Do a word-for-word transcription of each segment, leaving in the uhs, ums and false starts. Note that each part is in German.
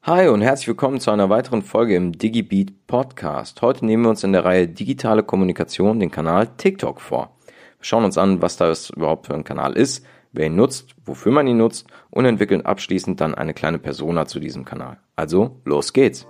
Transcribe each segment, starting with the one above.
Hi und herzlich willkommen zu einer weiteren Folge im DigiBeat Podcast. Heute nehmen wir uns in der Reihe Digitale Kommunikation den Kanal TikTok vor. Wir schauen uns an, was das überhaupt für ein Kanal ist, wer ihn nutzt, wofür man ihn nutzt und entwickeln abschließend dann eine kleine Persona zu diesem Kanal. Also, los geht's!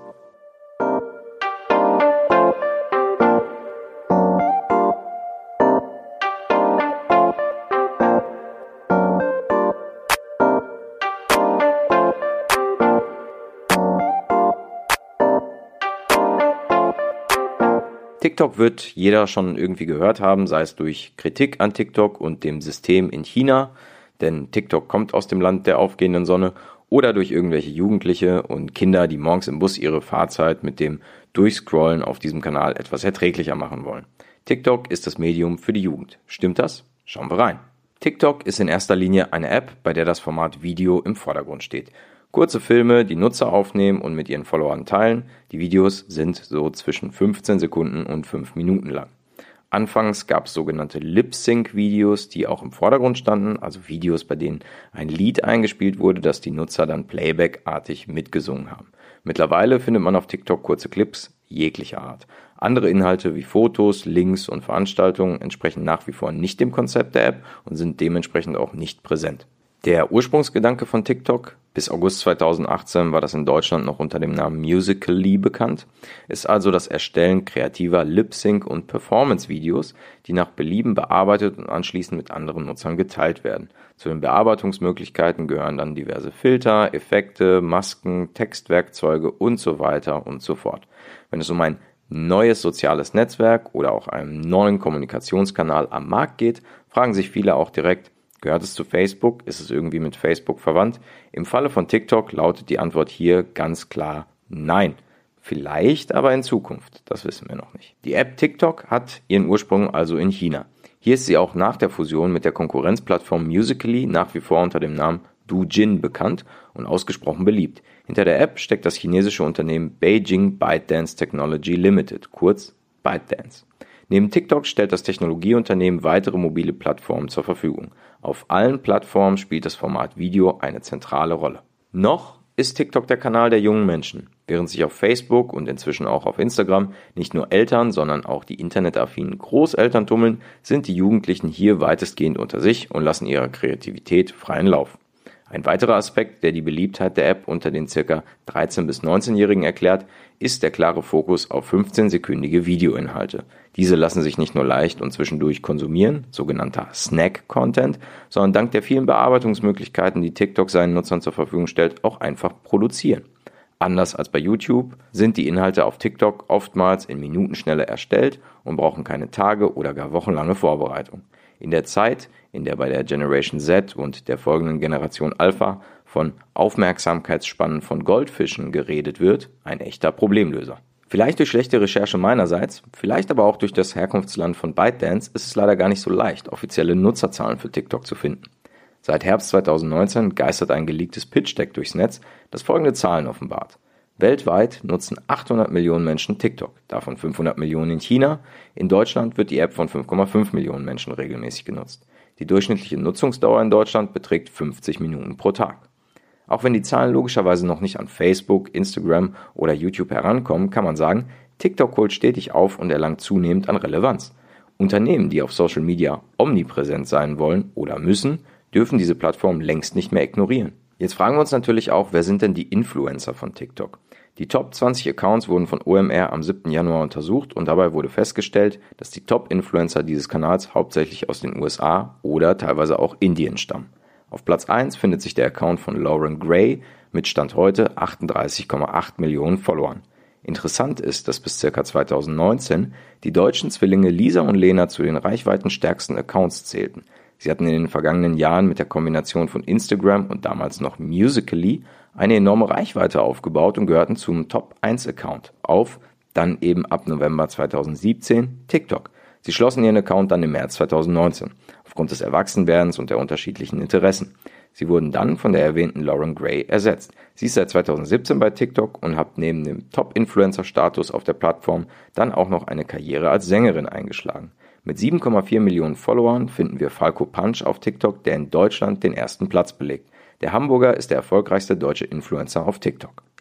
TikTok wird jeder schon irgendwie gehört haben, sei es durch Kritik an TikTok und dem System in China, denn TikTok kommt aus dem Land der aufgehenden Sonne, oder durch irgendwelche Jugendliche und Kinder, die morgens im Bus ihre Fahrzeit mit dem Durchscrollen auf diesem Kanal etwas erträglicher machen wollen. TikTok ist das Medium für die Jugend. Stimmt das? Schauen wir rein. TikTok ist in erster Linie eine App, bei der das Format Video im Vordergrund steht. Kurze Filme, die Nutzer aufnehmen und mit ihren Followern teilen. Die Videos sind so zwischen fünfzehn Sekunden und fünf Minuten lang. Anfangs gab es sogenannte Lip-Sync-Videos, die auch im Vordergrund standen, also Videos, bei denen ein Lied eingespielt wurde, das die Nutzer dann Playback-artig mitgesungen haben. Mittlerweile findet man auf TikTok kurze Clips jeglicher Art. Andere Inhalte wie Fotos, Links und Veranstaltungen entsprechen nach wie vor nicht dem Konzept der App und sind dementsprechend auch nicht präsent. Der Ursprungsgedanke von TikTok, bis August zweitausendachtzehn war das in Deutschland noch unter dem Namen Musical.ly bekannt, ist also das Erstellen kreativer Lip-Sync- und Performance-Videos, die nach Belieben bearbeitet und anschließend mit anderen Nutzern geteilt werden. Zu den Bearbeitungsmöglichkeiten gehören dann diverse Filter, Effekte, Masken, Textwerkzeuge und so weiter und so fort. Wenn es um ein neues soziales Netzwerk oder auch einen neuen Kommunikationskanal am Markt geht, fragen sich viele auch direkt: Gehört es zu Facebook? Ist es irgendwie mit Facebook verwandt? Im Falle von TikTok lautet die Antwort hier ganz klar nein. Vielleicht aber in Zukunft, das wissen wir noch nicht. Die App TikTok hat ihren Ursprung also in China. Hier ist sie auch nach der Fusion mit der Konkurrenzplattform Musical.ly nach wie vor unter dem Namen Douyin bekannt und ausgesprochen beliebt. Hinter der App steckt das chinesische Unternehmen Beijing ByteDance Technology Limited, kurz ByteDance. Neben TikTok stellt das Technologieunternehmen weitere mobile Plattformen zur Verfügung. Auf allen Plattformen spielt das Format Video eine zentrale Rolle. Noch ist TikTok der Kanal der jungen Menschen. Während sich auf Facebook und inzwischen auch auf Instagram nicht nur Eltern, sondern auch die internetaffinen Großeltern tummeln, sind die Jugendlichen hier weitestgehend unter sich und lassen ihrer Kreativität freien Lauf. Ein weiterer Aspekt, der die Beliebtheit der App unter den ca. dreizehn- bis neunzehnjährigen erklärt, ist der klare Fokus auf fünfzehn-sekündige Videoinhalte. Diese lassen sich nicht nur leicht und zwischendurch konsumieren, sogenannter Snack-Content, sondern dank der vielen Bearbeitungsmöglichkeiten, die TikTok seinen Nutzern zur Verfügung stellt, auch einfach produzieren. Anders als bei YouTube sind die Inhalte auf TikTok oftmals in Minutenschnelle erstellt und brauchen keine Tage oder gar wochenlange Vorbereitung. In der Zeit, in der bei der Generation Z und der folgenden Generation Alpha von Aufmerksamkeitsspannen von Goldfischen geredet wird, ein echter Problemlöser. Vielleicht durch schlechte Recherche meinerseits, vielleicht aber auch durch das Herkunftsland von ByteDance ist es leider gar nicht so leicht, offizielle Nutzerzahlen für TikTok zu finden. Seit Herbst zweitausendneunzehn geistert ein geleaktes Pitch-Deck durchs Netz, das folgende Zahlen offenbart. Weltweit nutzen achthundert Millionen Menschen TikTok, davon fünfhundert Millionen in China. In Deutschland wird die App von fünf Komma fünf Millionen Menschen regelmäßig genutzt. Die durchschnittliche Nutzungsdauer in Deutschland beträgt fünfzig Minuten pro Tag. Auch wenn die Zahlen logischerweise noch nicht an Facebook, Instagram oder YouTube herankommen, kann man sagen, TikTok holt stetig auf und erlangt zunehmend an Relevanz. Unternehmen, die auf Social Media omnipräsent sein wollen oder müssen, dürfen diese Plattform längst nicht mehr ignorieren. Jetzt fragen wir uns natürlich auch, wer sind denn die Influencer von TikTok? Die Top zwanzig Accounts wurden von O M R am siebten Januar untersucht und dabei wurde festgestellt, dass die Top-Influencer dieses Kanals hauptsächlich aus den U S A oder teilweise auch Indien stammen. Auf Platz eins findet sich der Account von Lauren Gray mit Stand heute achtunddreißig Komma acht Millionen Followern. Interessant ist, dass bis ca. zweitausendneunzehn die deutschen Zwillinge Lisa und Lena zu den reichweitenstärksten Accounts zählten. Sie hatten in den vergangenen Jahren mit der Kombination von Instagram und damals noch Musical.ly eine enorme Reichweite aufgebaut und gehörten zum Top eins Account auf, dann eben ab November zweitausendsiebzehn, TikTok. Sie schlossen ihren Account dann im März zweitausendneunzehn, aufgrund des Erwachsenwerdens und der unterschiedlichen Interessen. Sie wurden dann von der erwähnten Lauren Gray ersetzt. Sie ist seit zweitausendsiebzehn bei TikTok und hat neben dem Top-Influencer-Status auf der Plattform dann auch noch eine Karriere als Sängerin eingeschlagen. Mit sieben Komma vier Millionen Followern finden wir Falco Punch auf TikTok, der in Deutschland den ersten Platz belegt. Der Hamburger ist der erfolgreichste deutsche Influencer auf TikTok.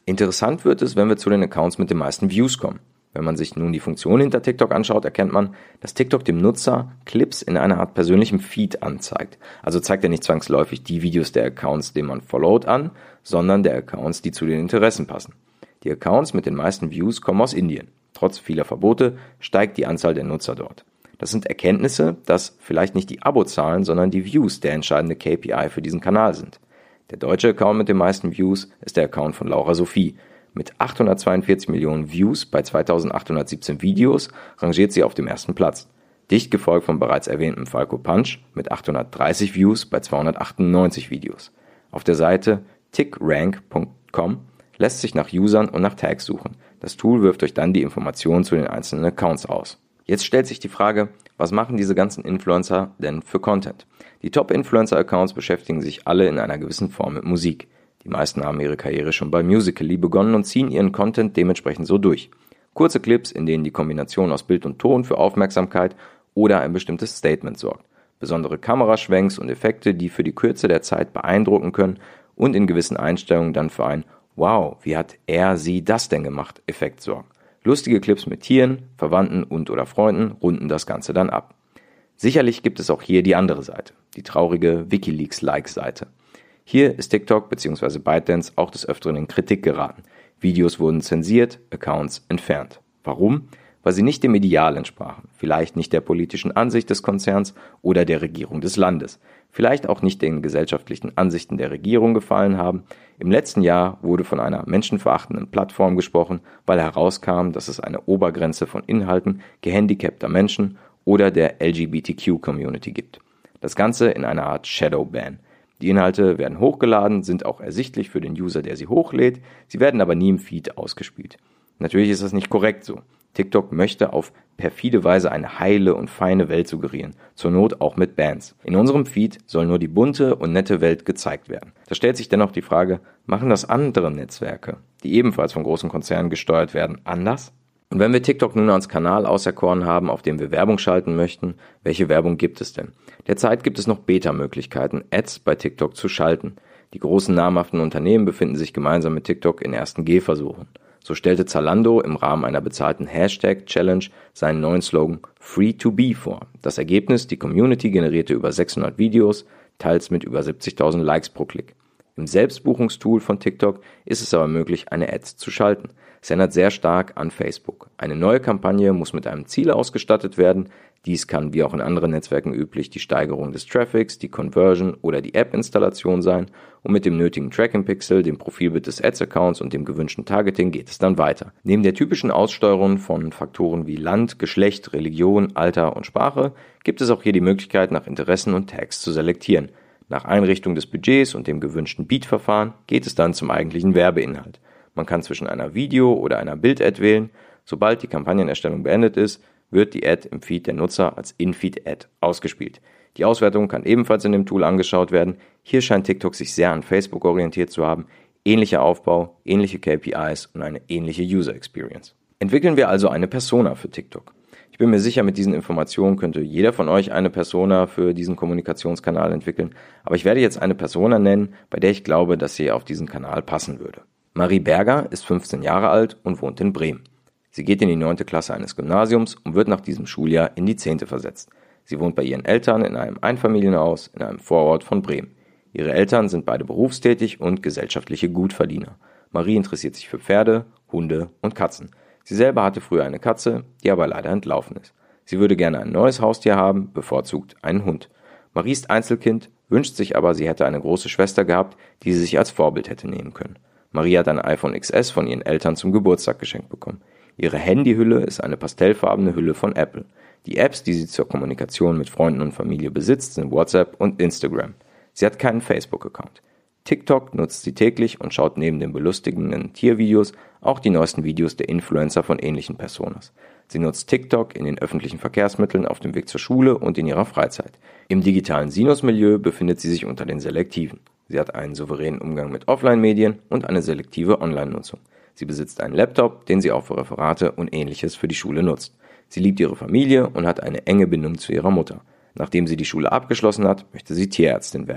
Interessant wird es, wenn wir zu den Accounts mit den meisten Views kommen. Wenn man sich nun die Funktion hinter TikTok anschaut, erkennt man, dass TikTok dem Nutzer Clips in einer Art persönlichem Feed anzeigt. Also zeigt er nicht zwangsläufig die Videos der Accounts, denen man followt, an, sondern der Accounts, die zu den Interessen passen. Die Accounts mit den meisten Views kommen aus Indien. Trotz vieler Verbote steigt die Anzahl der Nutzer dort. Das sind Erkenntnisse, dass vielleicht nicht die Abozahlen, sondern die Views der entscheidende K P I für diesen Kanal sind. Der deutsche Account mit den meisten Views ist der Account von Laura Sophie. Mit achthundertzweiundvierzig Millionen Views bei zweitausendachthundertsiebzehn Videos rangiert sie auf dem ersten Platz. Dicht gefolgt vom bereits erwähnten Falco Punch mit achthundertdreißig Views bei zweihundertachtundneunzig Videos. Auf der Seite tickrank punkt com lässt sich nach Usern und nach Tags suchen. Das Tool wirft euch dann die Informationen zu den einzelnen Accounts aus. Jetzt stellt sich die Frage, was machen diese ganzen Influencer denn für Content? Die Top-Influencer-Accounts beschäftigen sich alle in einer gewissen Form mit Musik. Die meisten haben ihre Karriere schon bei Musical.ly begonnen und ziehen ihren Content dementsprechend so durch. Kurze Clips, in denen die Kombination aus Bild und Ton für Aufmerksamkeit oder ein bestimmtes Statement sorgt. Besondere Kameraschwenks und Effekte, die für die Kürze der Zeit beeindrucken können und in gewissen Einstellungen dann für ein „Wow, wie hat er, sie das denn gemacht?" Effekt sorgen. Lustige Clips mit Tieren, Verwandten und oder Freunden runden das Ganze dann ab. Sicherlich gibt es auch hier die andere Seite, die traurige WikiLeaks-Like-Seite. Hier ist TikTok bzw. ByteDance auch des Öfteren in Kritik geraten. Videos wurden zensiert, Accounts entfernt. Warum? Weil sie nicht dem Ideal entsprachen, vielleicht nicht der politischen Ansicht des Konzerns oder der Regierung des Landes, vielleicht auch nicht den gesellschaftlichen Ansichten der Regierung gefallen haben. Im letzten Jahr wurde von einer menschenverachtenden Plattform gesprochen, weil herauskam, dass es eine Obergrenze von Inhalten gehandicapter Menschen oder der L G B T Q-Community gibt. Das Ganze in einer Art Shadow-Ban. Die Inhalte werden hochgeladen, sind auch ersichtlich für den User, der sie hochlädt, sie werden aber nie im Feed ausgespielt. Natürlich ist das nicht korrekt so. TikTok möchte auf perfide Weise eine heile und feine Welt suggerieren, zur Not auch mit Bans. In unserem Feed soll nur die bunte und nette Welt gezeigt werden. Da stellt sich dennoch die Frage, machen das andere Netzwerke, die ebenfalls von großen Konzernen gesteuert werden, anders? Und wenn wir TikTok nun als Kanal auserkoren haben, auf dem wir Werbung schalten möchten, welche Werbung gibt es denn? Derzeit gibt es noch Beta-Möglichkeiten, Ads bei TikTok zu schalten. Die großen namhaften Unternehmen befinden sich gemeinsam mit TikTok in ersten Gehversuchen. So stellte Zalando im Rahmen einer bezahlten Hashtag-Challenge seinen neuen Slogan Free to Be vor. Das Ergebnis, die Community generierte über sechshundert Videos, teils mit über siebzigtausend Likes pro Klick. Im Selbstbuchungstool von TikTok ist es aber möglich, eine Ad zu schalten. Es erinnert sehr stark an Facebook. Eine neue Kampagne muss mit einem Ziel ausgestattet werden. Dies kann, wie auch in anderen Netzwerken üblich, die Steigerung des Traffics, die Conversion oder die App-Installation sein. Und mit dem nötigen Tracking-Pixel, dem Profilbild des Ads-Accounts und dem gewünschten Targeting geht es dann weiter. Neben der typischen Aussteuerung von Faktoren wie Land, Geschlecht, Religion, Alter und Sprache gibt es auch hier die Möglichkeit, nach Interessen und Tags zu selektieren. Nach Einrichtung des Budgets und dem gewünschten Beat-Verfahren geht es dann zum eigentlichen Werbeinhalt. Man kann zwischen einer Video- oder einer Bild-Ad wählen. Sobald die Kampagnenerstellung beendet ist, wird die Ad im Feed der Nutzer als In-Feed-Ad ausgespielt. Die Auswertung kann ebenfalls in dem Tool angeschaut werden. Hier scheint TikTok sich sehr an Facebook orientiert zu haben. Ähnlicher Aufbau, ähnliche K P Is und eine ähnliche User Experience. Entwickeln wir also eine Persona für TikTok. Ich bin mir sicher, mit diesen Informationen könnte jeder von euch eine Persona für diesen Kommunikationskanal entwickeln. Aber ich werde jetzt eine Persona nennen, bei der ich glaube, dass sie auf diesen Kanal passen würde. Marie Berger ist fünfzehn Jahre alt und wohnt in Bremen. Sie geht in die neunte Klasse eines Gymnasiums und wird nach diesem Schuljahr in die zehnte versetzt. Sie wohnt bei ihren Eltern in einem Einfamilienhaus in einem Vorort von Bremen. Ihre Eltern sind beide berufstätig und gesellschaftliche Gutverdiener. Marie interessiert sich für Pferde, Hunde und Katzen. Sie selber hatte früher eine Katze, die aber leider entlaufen ist. Sie würde gerne ein neues Haustier haben, bevorzugt einen Hund. Marie ist Einzelkind, wünscht sich aber, sie hätte eine große Schwester gehabt, die sie sich als Vorbild hätte nehmen können. Marie hat ein iPhone X S von ihren Eltern zum Geburtstag geschenkt bekommen. Ihre Handyhülle ist eine pastellfarbene Hülle von Apple. Die Apps, die sie zur Kommunikation mit Freunden und Familie besitzt, sind WhatsApp und Instagram. Sie hat keinen Facebook-Account. TikTok nutzt sie täglich und schaut neben den belustigenden Tiervideos auch die neuesten Videos der Influencer von ähnlichen Personas. Sie nutzt TikTok in den öffentlichen Verkehrsmitteln, auf dem Weg zur Schule und in ihrer Freizeit. Im digitalen Sinus-Milieu befindet sie sich unter den Selektiven. Sie hat einen souveränen Umgang mit Offline-Medien und eine selektive Online-Nutzung. Sie besitzt einen Laptop, den sie auch für Referate und Ähnliches für die Schule nutzt. Sie liebt ihre Familie und hat eine enge Bindung zu ihrer Mutter. Nachdem sie die Schule abgeschlossen hat, möchte sie Tierärztin werden.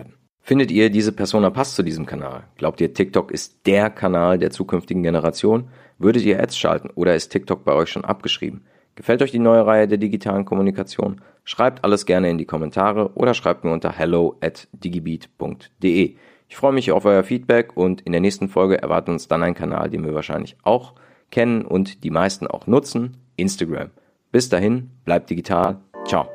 Findet ihr, diese Persona passt zu diesem Kanal? Glaubt ihr, TikTok ist der Kanal der zukünftigen Generation? Würdet ihr Ads schalten oder ist TikTok bei euch schon abgeschrieben? Gefällt euch die neue Reihe der digitalen Kommunikation? Schreibt alles gerne in die Kommentare oder schreibt mir unter hello at digibeat punkt de. Ich freue mich auf euer Feedback und in der nächsten Folge erwartet uns dann ein Kanal, den wir wahrscheinlich auch kennen und die meisten auch nutzen, Instagram. Bis dahin, bleibt digital. Ciao.